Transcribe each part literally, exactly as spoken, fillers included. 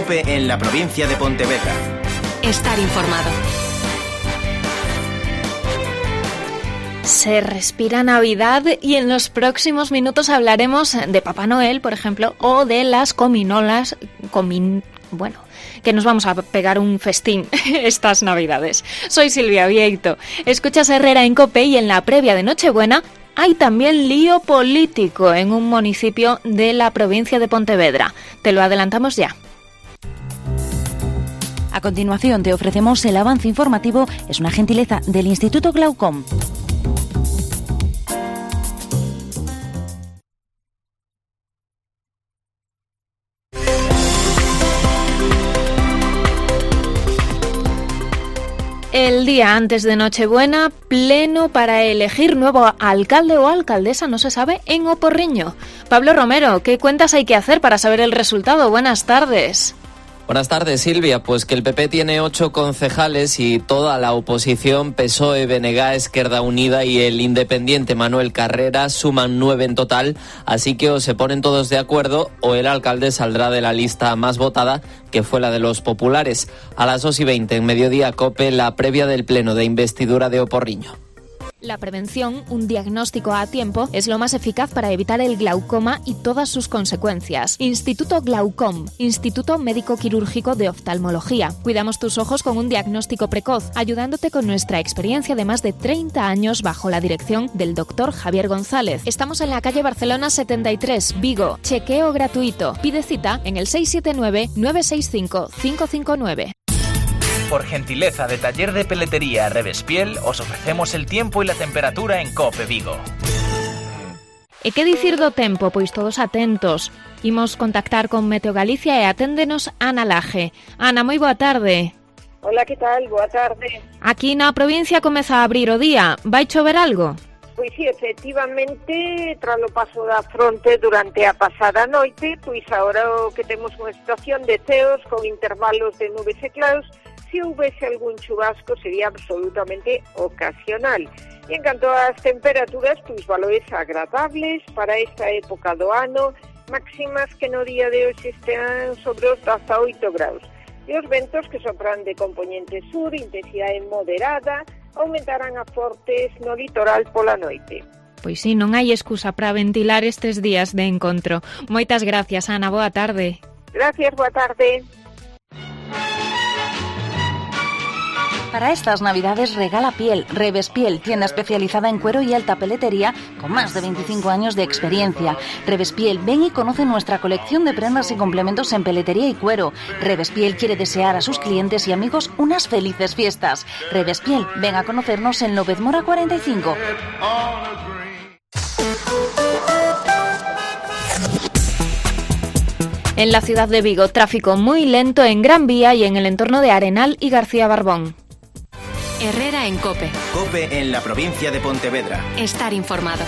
COPE en la provincia de Pontevedra. Estar informado. Se respira Navidad y en los próximos minutos hablaremos de Papá Noel, por ejemplo, o de las cominolas, comin, bueno, que nos vamos a pegar un festín estas Navidades. Soy Silvia Vieito. Escuchas Herrera en COPE y en la previa de Nochebuena hay también lío político en un municipio de la provincia de Pontevedra. Te lo adelantamos ya. A continuación te ofrecemos el avance informativo. Es una gentileza del Instituto Glaucom. El día antes de Nochebuena, pleno para elegir nuevo alcalde o alcaldesa, no se sabe, en O Porriño. Pablo Romero, ¿qué cuentas hay que hacer para saber el resultado? Buenas tardes. Buenas tardes, Silvia. Pues que el P P tiene ocho concejales y toda la oposición, P S O E, B N G, Esquerda Unida y el independiente Manuel Carrera, suman nueve en total. Así que o se ponen todos de acuerdo o el alcalde saldrá de la lista más votada, que fue la de los populares. A las dos y veinte, en Mediodía COPE, la previa del pleno de investidura de O Porriño. La prevención, un diagnóstico a tiempo, es lo más eficaz para evitar el glaucoma y todas sus consecuencias. Instituto Glaucom, Instituto Médico Quirúrgico de Oftalmología. Cuidamos tus ojos con un diagnóstico precoz, ayudándote con nuestra experiencia de más de treinta años bajo la dirección del doctor Javier González. Estamos en la calle Barcelona setenta y tres, Vigo. Chequeo gratuito. Pide cita en el seis siete nueve, nueve seis cinco, cinco cinco nueve. Por gentileza de Taller de Peletería Revespiel, os ofrecemos el tiempo y la temperatura en COPE Vigo. E que dicir do tempo? Pois todos atentos. Imos contactar con Meteo Galicia e aténdenos Ana Laje. Ana, moi boa tarde. Hola, que tal? Boa tarde. Aquí na provincia comeza a abrir o día. Vai chover algo? Pois sí, efectivamente, tras o paso da fronte durante a pasada noite, pois agora o que temos unha situación de ceos con intervalos de nubes e claros. Se houvese algún chubasco sería absolutamente ocasional. E en canto ás temperaturas, pois valores agradables para esta época do ano, máximas que no día de hoxe están sobre os dezaoito graus. E os ventos que sopran de componente sur, intensidade moderada, aumentarán a fortes no litoral pola noite. Pois sí, non hai excusa para ventilar estes días de encontro. Moitas gracias, Ana, boa tarde. Gracias, boa tarde. Para estas Navidades regala piel. Revespiel, tienda especializada en cuero y alta peletería con más de veinticinco años de experiencia. Revespiel, ven y conoce nuestra colección de prendas y complementos en peletería y cuero. Revespiel quiere desear a sus clientes y amigos unas felices fiestas. Revespiel, ven a conocernos en López Mora cuarenta y cinco. En la ciudad de Vigo, tráfico muy lento en Gran Vía y en el entorno de Arenal y García Barbón. Herrera en COPE. COPE en la provincia de Pontevedra. Estar informado.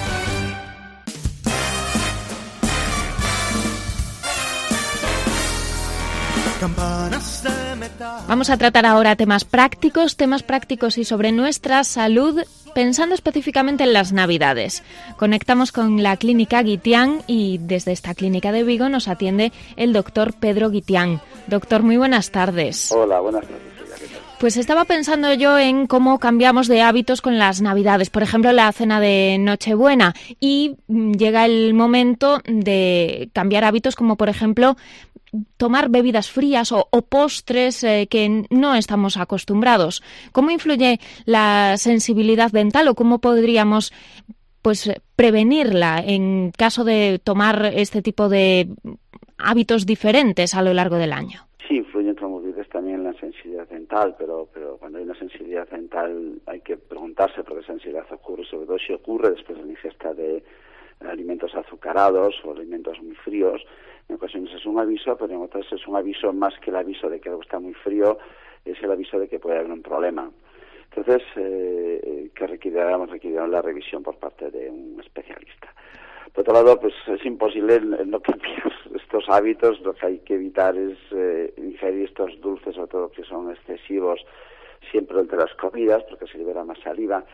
Vamos a tratar ahora temas prácticos, temas prácticos y sobre nuestra salud, pensando específicamente en las Navidades. Conectamos con la clínica Guitián y desde esta clínica de Vigo nos atiende el doctor Pedro Guitián. Doctor, muy buenas tardes. Hola, buenas tardes. Pues estaba pensando yo en cómo cambiamos de hábitos con las Navidades, por ejemplo, la cena de Nochebuena, y llega el momento de cambiar hábitos como, por ejemplo, tomar bebidas frías o, o postres eh, que no estamos acostumbrados. ¿Cómo influye la sensibilidad dental o cómo podríamos pues prevenirla en caso de tomar este tipo de hábitos diferentes a lo largo del año? Sí, influyen, como dices, también la sensibilidad dental, pero pero cuando hay una sensibilidad dental hay que preguntarse por qué sensibilidad ocurre, sobre todo si ocurre después de la ingesta de alimentos azucarados o alimentos muy fríos. En ocasiones es un aviso, pero en otras es un aviso más que el aviso de que algo está muy frío, es el aviso de que puede haber un problema. Entonces, eh, que requerirán, requerirán la revisión por parte de un especialista. Por otro lado, pues es imposible el, el no cambiar estos hábitos. Lo que hay que evitar es eh, ingerir estos dulces, sobre todo que son excesivos, siempre entre las comidas, porque se libera más saliva.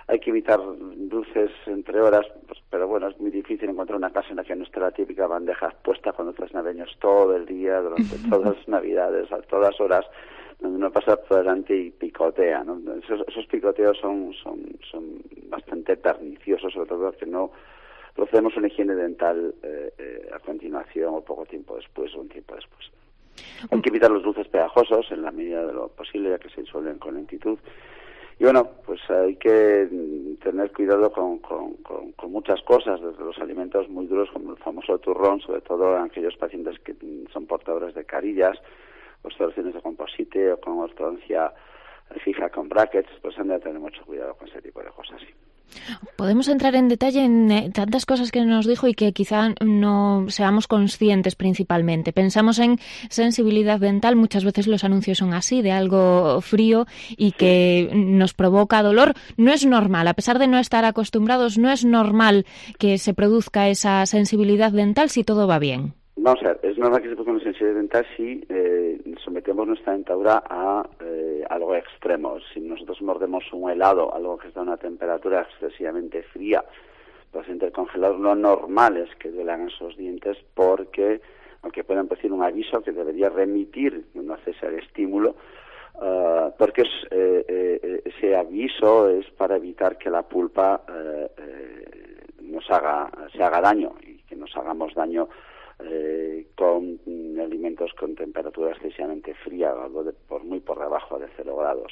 hay que evitar dulces entre horas, pues, pero bueno, es muy difícil encontrar una casa en la que no esté la típica bandeja puesta con otros navideños todo el día, durante todas las navidades, a todas horas, donde uno pasa por delante y picotea, ¿no? Esos, esos picoteos son, son, son bastante perniciosos, sobre todo que no procedemos una higiene dental eh, eh, a continuación o poco tiempo después o un tiempo después. Hay que evitar los dulces pegajosos en la medida de lo posible, ya que se disuelven con lentitud. Y bueno, pues hay que tener cuidado con, con, con, con muchas cosas, desde los alimentos muy duros como el famoso turrón, sobre todo en aquellos pacientes que son portadores de carillas, obstrucciones de composite o con ortodoncia fija con brackets, pues han de tener mucho cuidado con ese tipo de cosas, sí. Podemos entrar en detalle en eh, tantas cosas que nos dijo y que quizá no seamos conscientes principalmente. Pensamos en sensibilidad dental, muchas veces los anuncios son así, de algo frío y que nos provoca dolor. No es normal, a pesar de no estar acostumbrados, no es normal que se produzca esa sensibilidad dental si todo va bien. Vamos a ver, es normal que se produzca una sensibilidad dental si eh, sometemos nuestra dentadura a eh, algo extremo. Si nosotros mordemos un helado, algo que está a una temperatura excesivamente fría, pues entre el congelador lo normal es que duelan esos dientes porque, aunque puedan producir un aviso que debería remitir cuando hace ese estímulo, uh, porque es, eh, eh, ese aviso es para evitar que la pulpa eh, eh, nos haga, se haga daño y que nos hagamos daño Eh, con mm, alimentos con temperatura excesivamente fría, algo de, por muy por debajo de cero grados.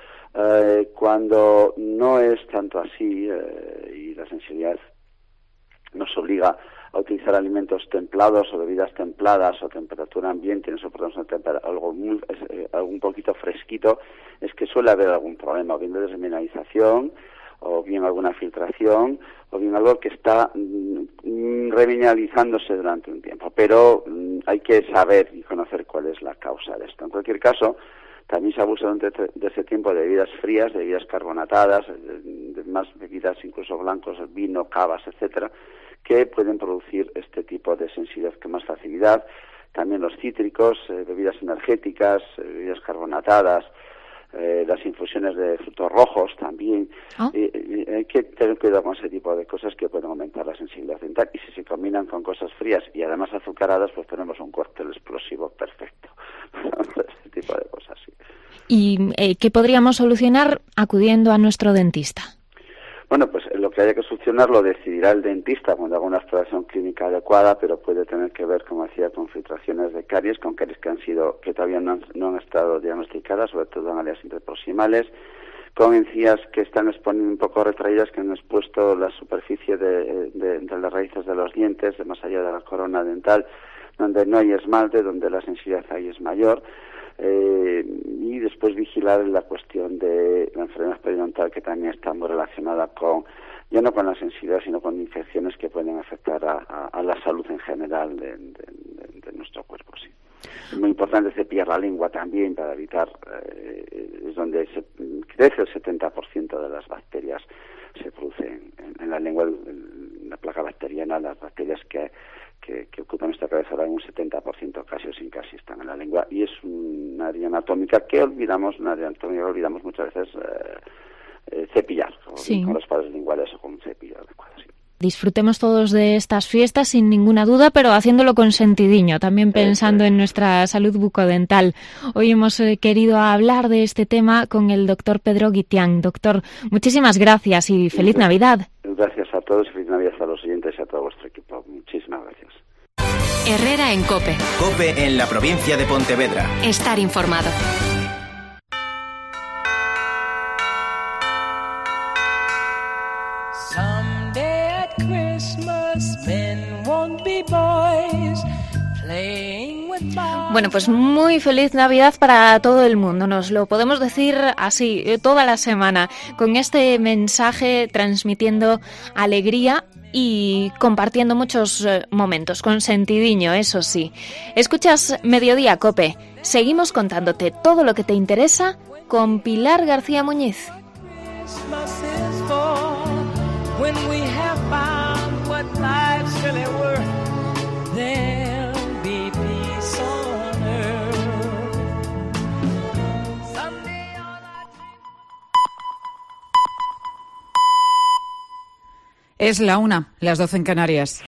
Eh, cuando no es tanto así eh, y la sensibilidad nos obliga a utilizar alimentos templados o bebidas templadas o temperatura ambiente, y nosotros soportamos algo muy, eh, un poquito fresquito, es que suele haber algún problema, bien de desmineralización, o bien alguna filtración, o bien algo que está mm, remineralizándose durante un tiempo. Pero mm, hay que saber y conocer cuál es la causa de esto. En cualquier caso, también se abusa durante de ese tiempo de bebidas frías, de bebidas carbonatadas, de, de más bebidas incluso blancos, vino, cavas, etcétera, que pueden producir este tipo de sensibilidad con más facilidad. También los cítricos, eh, bebidas energéticas, eh, bebidas carbonatadas, Eh, las infusiones de frutos rojos también. Oh. Eh, eh, hay que tener cuidado con ese tipo de cosas que pueden aumentar la sensibilidad dental, y si se combinan con cosas frías y además azucaradas, pues tenemos un cóctel explosivo perfecto. Ese tipo de cosas, sí. ¿Y eh, qué podríamos solucionar acudiendo a nuestro dentista? Bueno, pues lo que haya que solucionar lo decidirá el dentista cuando haga una exploración clínica adecuada, pero puede tener que ver, como decía, con filtraciones de caries, con caries que han sido, que todavía no han, no han estado diagnosticadas, sobre todo en áreas interproximales, con encías que están exponiendo un poco retraídas, que han expuesto la superficie de, de, de las raíces de los dientes, de más allá de la corona dental, donde no hay esmalte, donde la sensibilidad ahí es mayor. Eh, y después vigilar la cuestión de la enfermedad periodontal, que también está muy relacionada con, ya no con la sensibilidad, sino con infecciones que pueden afectar a, a, a la salud en general de, de, de, de nuestro cuerpo, sí. Es muy importante cepillar la lengua también para evitar, eh, es donde se crece el setenta por ciento de las bacterias, se producen en, en la lengua, en la placa bacteriana, las bacterias que Que, que ocupan esta cabeza ahora en un setenta por ciento casi o sin casi están en la lengua, y es un área anatómica que olvidamos, una área anatómica que olvidamos muchas veces eh, eh, cepillar, con, sí. con los pares linguales o con un cepillo adecuado, sí. Disfrutemos todos de estas fiestas sin ninguna duda, pero haciéndolo con sentidiño, también pensando en nuestra salud bucodental. Hoy hemos eh, querido hablar de este tema con el doctor Pedro Guitián. Doctor, muchísimas gracias y feliz Navidad. Gracias a todos y feliz Navidad a los oyentes y a todo vuestro equipo. Muchísimas gracias. Herrera en COPE. COPE en la provincia de Pontevedra. Estar informado. Bueno, pues muy feliz Navidad para todo el mundo. Nos lo podemos decir así toda la semana, con este mensaje transmitiendo alegría y compartiendo muchos momentos, con sentidiño, eso sí. Escuchas Mediodía COPE. Seguimos contándote todo lo que te interesa con Pilar García Muñiz. Es la una, las doce en Canarias.